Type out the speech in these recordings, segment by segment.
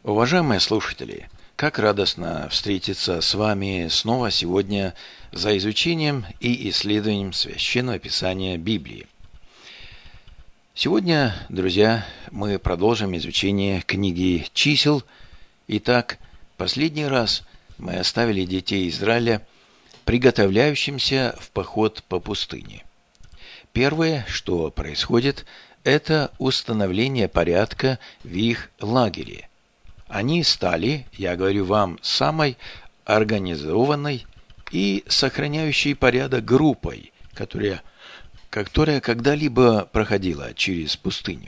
Уважаемые слушатели, как радостно встретиться с вами снова сегодня за изучением и исследованием Священного Писания Библии. Сегодня, друзья, мы продолжим изучение книги «Чисел». Итак, последний раз мы оставили детей Израиля приготовляющимся в поход по пустыне. Первое, что происходит, это установление порядка в их лагере. Они стали, я говорю вам, самой организованной и сохраняющей порядок группой, которая когда-либо проходила через пустыню.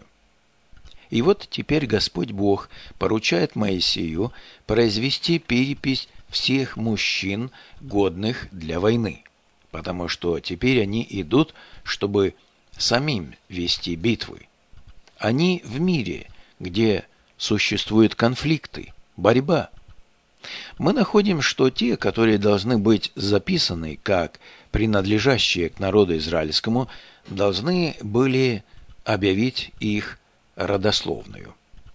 И вот теперь Господь Бог поручает Моисею произвести перепись всех мужчин, годных для войны, потому что теперь они идут, чтобы самим вести битвы. Они в мире, где существуют конфликты, борьба. Мы находим, что те, которые должны быть записаны как принадлежащие к народу израильскому, должны были объявить их родословную.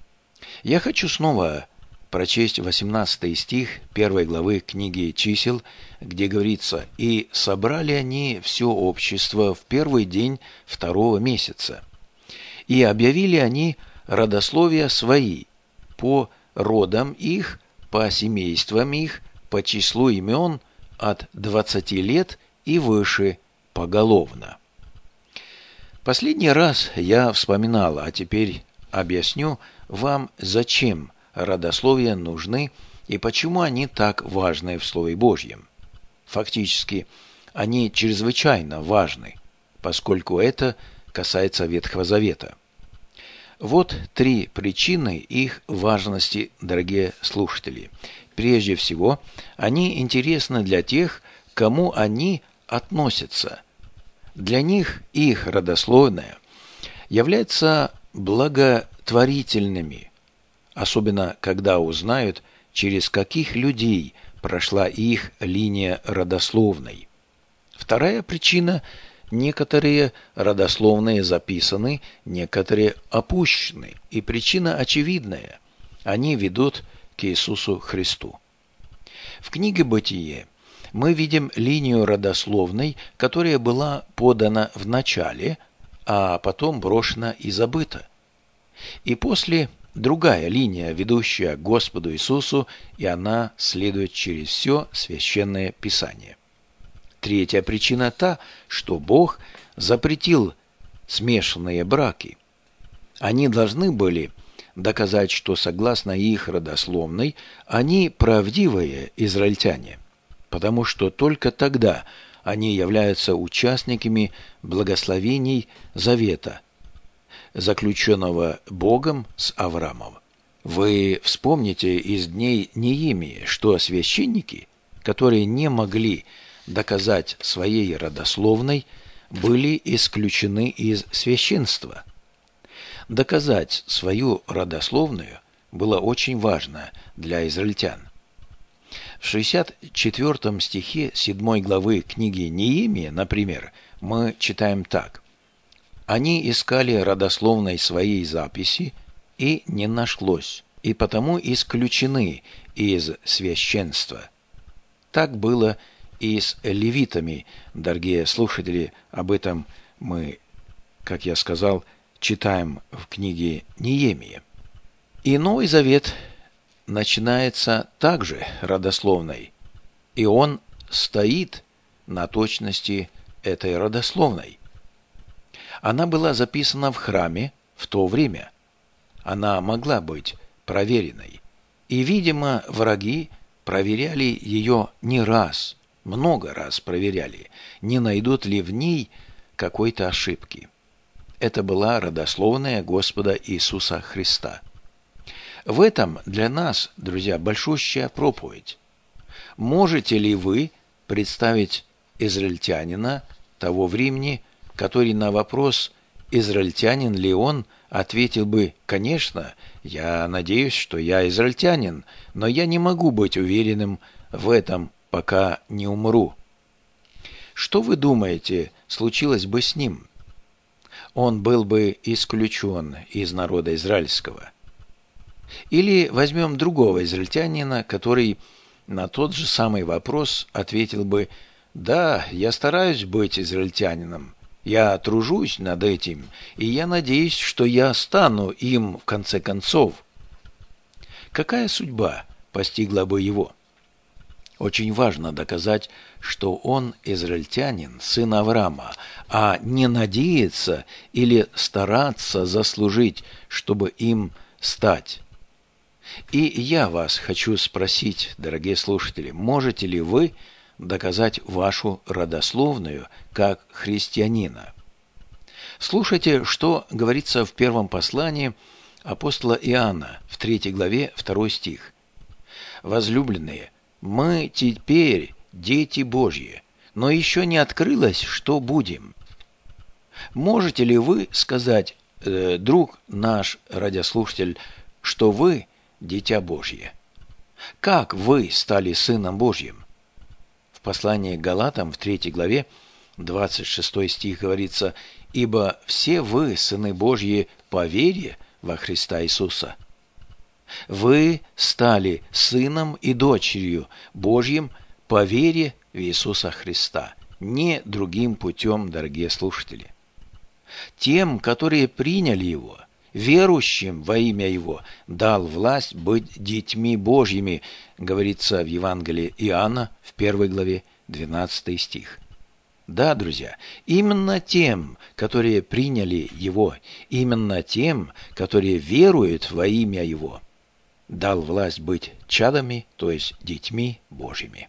Я хочу снова прочесть 18 стих 1 главы книги «Чисел», где говорится: «И собрали они все общество в первый день второго месяца, и объявили они родословия свои по родам их, по семействам их, по числу имен от 20 лет и выше поголовно». Последний раз я вспоминал, а теперь объясню вам, зачем родословия нужны и почему они так важны в Слове Божьем. Фактически, они чрезвычайно важны, поскольку это касается Ветхого Завета. Вот три причины их важности, дорогие слушатели. Прежде всего, они интересны для тех, к кому они относятся. Для них их родословная является благотворительными, особенно когда узнают, через каких людей прошла их линия родословной. Вторая причина – некоторые родословные записаны, некоторые опущены. И причина очевидная – они ведут к Иисусу Христу. В книге «Бытие» мы видим линию родословной, которая была подана в начале, а потом брошена и забыта. И после другая линия, ведущая к Господу Иисусу, и она следует через все Священное Писание. Третья причина та, что Бог запретил смешанные браки. Они должны были доказать, что согласно их родословной они правдивые израильтяне, потому что только тогда они являются участниками благословений Завета, заключенного Богом с Авраамом. Вы вспомните из дней Неемии, что священники, которые не могли доказать своей родословной, были исключены из священства. Доказать свою родословную было очень важно для израильтян. В 64 стихе 7 главы книги Неемия, например, мы читаем так: «Они искали родословной своей записи, и не нашлось, и потому исключены из священства». Так было и с левитами, дорогие слушатели, об этом мы, как я сказал, читаем в книге Неемия. И Новый Завет начинается также родословной, и он стоит на точности этой родословной. Она была записана в храме в то время. Она могла быть проверенной. И, видимо, враги проверяли ее не раз, много раз проверяли, не найдут ли в ней какой-то ошибки. Это была родословная Господа Иисуса Христа. В этом для нас, друзья, большущая проповедь. Можете ли вы представить израильтянина того времени, который на вопрос, израильтянин ли он, ответил бы: «Конечно, я надеюсь, что я израильтянин, но я не могу быть уверенным в этом, пока не умру». Что вы думаете, случилось бы с ним? Он был бы исключен из народа израильского. Или возьмем другого израильтянина, который на тот же самый вопрос ответил бы: «Да, я стараюсь быть израильтянином, я тружусь над этим, и я надеюсь, что я стану им в конце концов». Какая судьба постигла бы его? Очень важно доказать, что он израильтянин, сын Авраама, а не надеяться или стараться заслужить, чтобы им стать. И я вас хочу спросить, дорогие слушатели, можете ли вы доказать вашу родословную как христианина? Слушайте, что говорится в первом послании апостола Иоанна, в 3 главе, 2 стих. «Возлюбленные, мы теперь дети Божьи, но еще не открылось, что будем». Можете ли вы сказать, друг наш радиослушатель, что вы дитя Божье? Как вы стали сыном Божьим? В послании к Галатам в 3 главе 26 стих говорится: «Ибо все вы, сыны Божьи, по вере во Христа Иисуса». Вы стали сыном и дочерью Божьим по вере в Иисуса Христа, не другим путем, дорогие слушатели. Тем, которые приняли Его, верующим во имя Его, дал власть быть детьми Божьими, говорится в Евангелии Иоанна в 1 главе 12 стих. Да, друзья, именно тем, которые приняли Его, именно тем, которые веруют во имя Его, дал власть быть чадами, то есть детьми Божьими.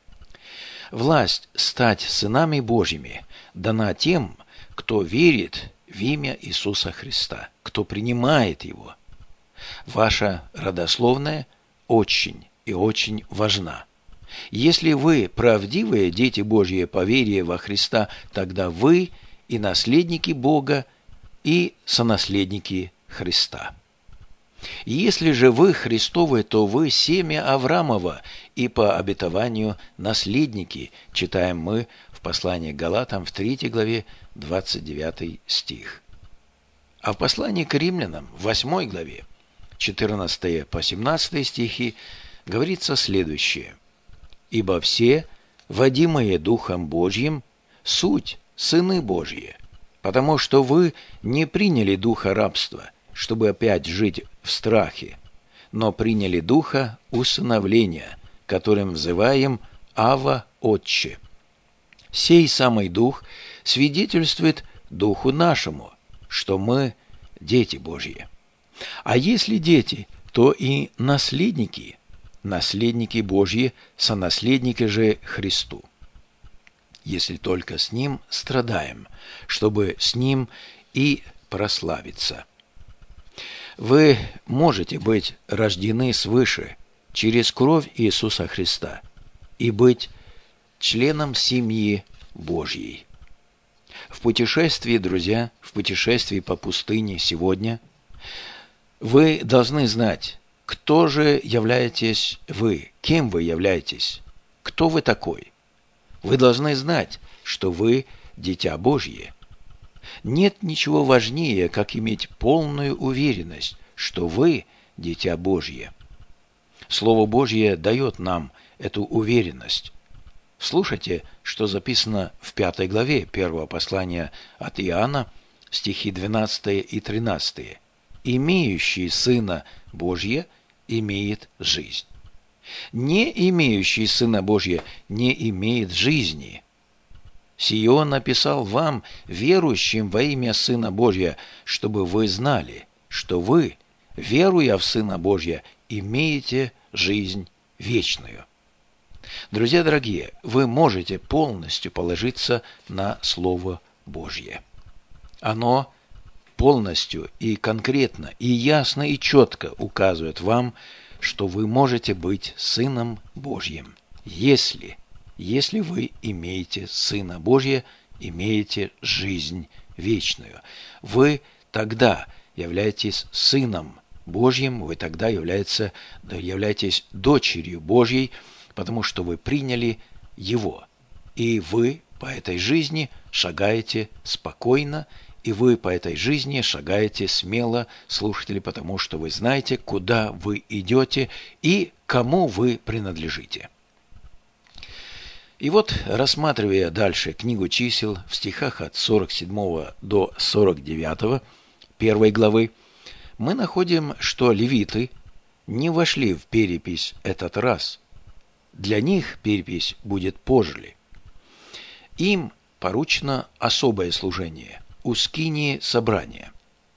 Власть стать сынами Божьими дана тем, кто верит в имя Иисуса Христа, кто принимает Его. Ваша родословная очень и очень важна. Если вы правдивые дети Божьи по вере во Христа, тогда вы и наследники Бога, и сонаследники Христа. Если же вы Христовы, то вы семя Авраамова и по обетованию наследники, читаем мы в послании к Галатам в 3 главе 29 стих. А в послании к Римлянам в 8 главе 14 по 17 стихи говорится следующее: «Ибо все, водимые Духом Божьим, суть сыны Божьи, потому что вы не приняли духа рабства, чтобы опять жить в страхе, но приняли духа усыновления, которым взываем Авва, Отче. Сей самый Дух свидетельствует Духу нашему, что мы дети Божьи. А если дети, то и наследники, наследники Божьи, сонаследники же Христу, если только с Ним страдаем, чтобы с Ним и прославиться». Вы можете быть рождены свыше через кровь Иисуса Христа и быть членом семьи Божьей. В путешествии, друзья, в путешествии по пустыне сегодня вы должны знать, кто же являетесь вы, кем вы являетесь, кто вы такой. Вы должны знать, что вы дитя Божье. Нет ничего важнее, как иметь полную уверенность, что вы дитя Божье. Слово Божье дает нам эту уверенность. Слушайте, что записано в 5 главе 1 послания от Иоанна, стихи 12 и 13. «Имеющий Сына Божье имеет жизнь. Не имеющий Сына Божье не имеет жизни. Сие написал вам, верующим во имя Сына Божия, чтобы вы знали, что вы, веруя в Сына Божия, имеете жизнь вечную». Друзья дорогие, вы можете полностью положиться на Слово Божье. Оно полностью и конкретно, и ясно, и четко указывает вам, что вы можете быть Сыном Божьим, если вы имеете Сына Божия, имеете жизнь вечную. Вы тогда являетесь Сыном Божьим, вы тогда являетесь дочерью Божьей, потому что вы приняли Его. И вы по этой жизни шагаете спокойно И вы по этой жизни шагаете смело, слушатели, потому что вы знаете, куда вы идете и кому вы принадлежите. И вот, рассматривая дальше книгу чисел в стихах от 47 до 49 первой главы, мы находим, что левиты не вошли в перепись этот раз. Для них перепись будет позже. Им поручено особое служение у скинии собрания.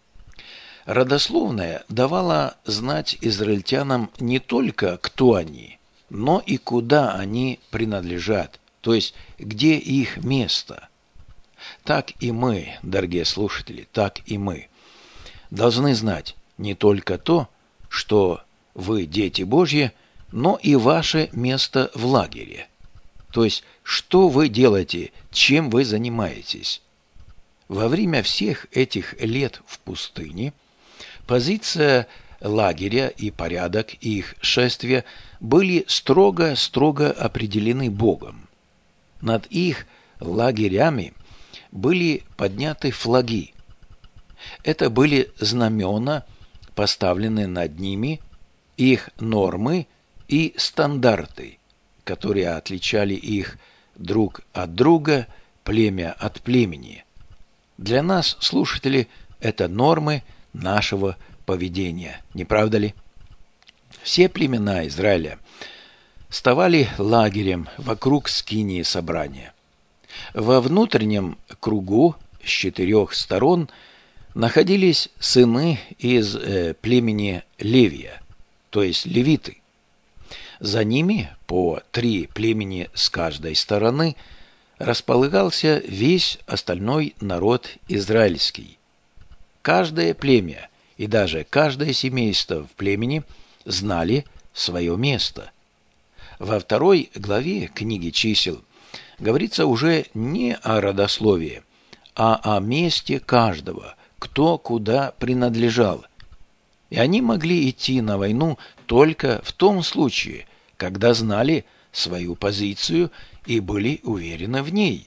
Родословная давала знать израильтянам не только, кто они, но и куда они принадлежат, то есть где их место. Так и мы, дорогие слушатели, так и мы должны знать не только то, что вы дети Божьи, но и ваше место в лагере. То есть, что вы делаете, чем вы занимаетесь. Во время всех этих лет в пустыне позиция лагеря и порядок их шествия были строго определены Богом. Над их лагерями были подняты флаги. Это были знамена, поставленные над ними, их нормы и стандарты, которые отличали их друг от друга, племя от племени. Для нас, слушатели, это нормы нашего поведения, не правда ли? Все племена Израиля вставали лагерем вокруг скинии собрания. Во внутреннем кругу с 4 сторон находились сыны из племени Левия, то есть левиты. За ними по 3 племени с каждой стороны располагался весь остальной народ израильский. Каждое племя и даже каждое семейство в племени знали свое место. Во 2 главе книги чисел говорится уже не о родословии, а о месте каждого, кто куда принадлежал. И они могли идти на войну только в том случае, когда знали свою позицию и были уверены в ней.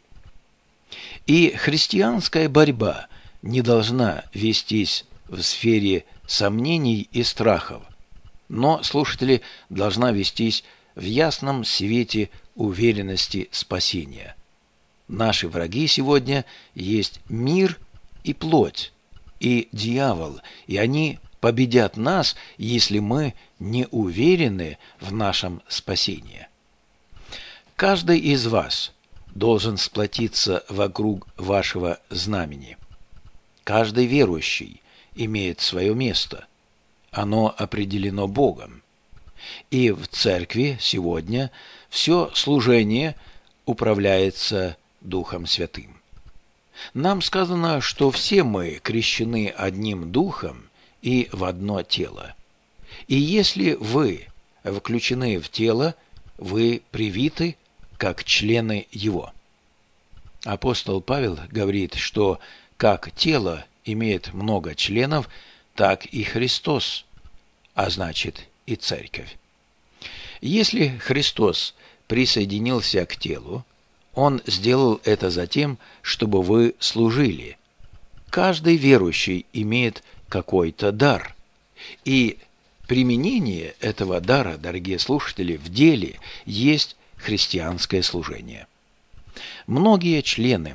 И христианская борьба не должна вестись в сфере сомнений и страхов, но, слушатели, должна вестись в ясном свете уверенности спасения. Наши враги сегодня есть мир и плоть, и дьявол, и они победят нас, если мы не уверены в нашем спасении. Каждый из вас должен сплотиться вокруг вашего знамени. Каждый верующий имеет свое место. Оно определено Богом. И в церкви сегодня все служение управляется Духом Святым. Нам сказано, что все мы крещены одним Духом и в одно тело. И если вы включены в тело, вы привиты как члены его. Апостол Павел говорит, что как тело имеет много членов, так и Христос, а значит и церковь. Если Христос присоединился к телу, Он сделал это за тем, чтобы вы служили. Каждый верующий имеет какой-то дар. И применение этого дара, дорогие слушатели, в деле есть христианское служение. Многие члены,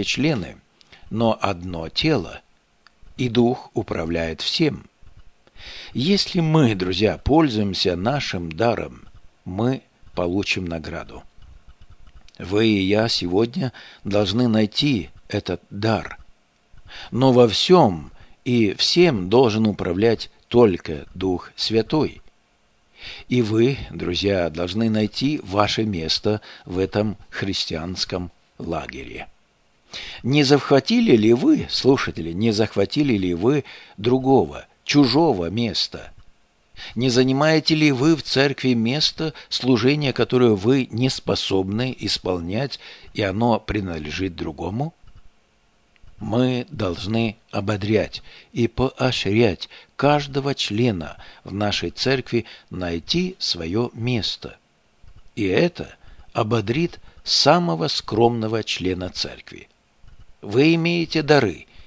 но одно тело, и Дух управляет всем. Если мы, друзья, пользуемся нашим даром, мы получим награду. Вы и я сегодня должны найти этот дар. Но во всем и всем должен управлять только Дух Святой. И вы, друзья, должны найти ваше место в этом христианском лагере. Не захватили ли вы, слушатели, не захватили ли вы другого, чужого места? Не занимаете ли вы в церкви место служения, которое вы не способны исполнять, и оно принадлежит другому? Мы должны ободрять и поощрять каждого члена в нашей церкви найти свое место. И это ободрит самого скромного члена церкви. Вы имеете дары,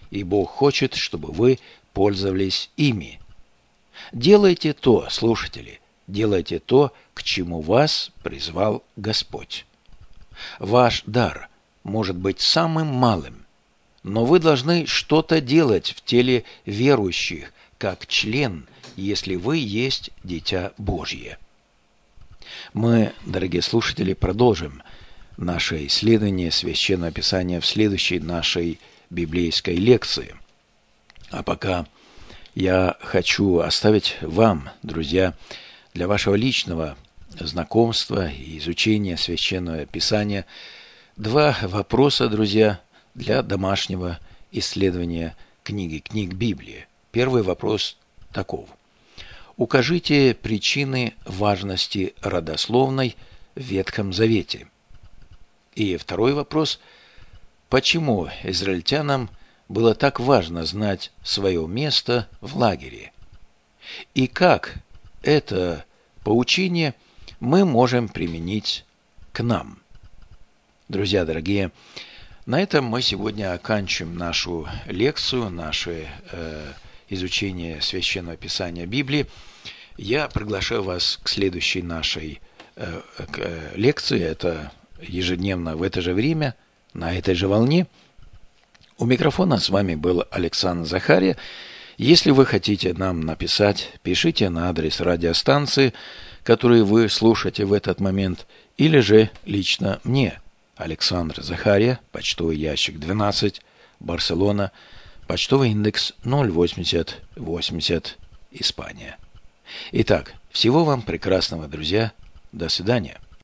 и Бог хочет, чтобы вы пользовались ими. Делайте то, слушатели, делайте то, к чему вас призвал Господь. Ваш дар может быть самым малым, но вы должны что-то делать в теле верующих, как член, если вы есть Дитя Божье. Мы, дорогие слушатели, продолжим наше исследование Священного Писания в следующей нашей библейской лекции. А пока я хочу оставить вам, друзья, для вашего личного знакомства и изучения Священного Писания два вопроса, друзья, для домашнего исследования книг Библии. Первый вопрос таков. Укажите причины важности родословной в Ветхом Завете. И второй вопрос. Почему израильтянам было так важно знать свое место в лагере? И как это поучение мы можем применить к нам? Друзья дорогие, на этом мы сегодня оканчиваем нашу лекцию, наше изучение Священного Писания Библии. Я приглашаю вас к следующей нашей лекции. Это ежедневно в это же время, на этой же волне. У микрофона с вами был Александр Захария. Если вы хотите нам написать, пишите на адрес радиостанции, которую вы слушаете в этот момент, или же лично мне. Александр Захария, почтовый ящик 12, Барселона, почтовый индекс 08080, Испания. Итак, всего вам прекрасного, друзья. До свидания.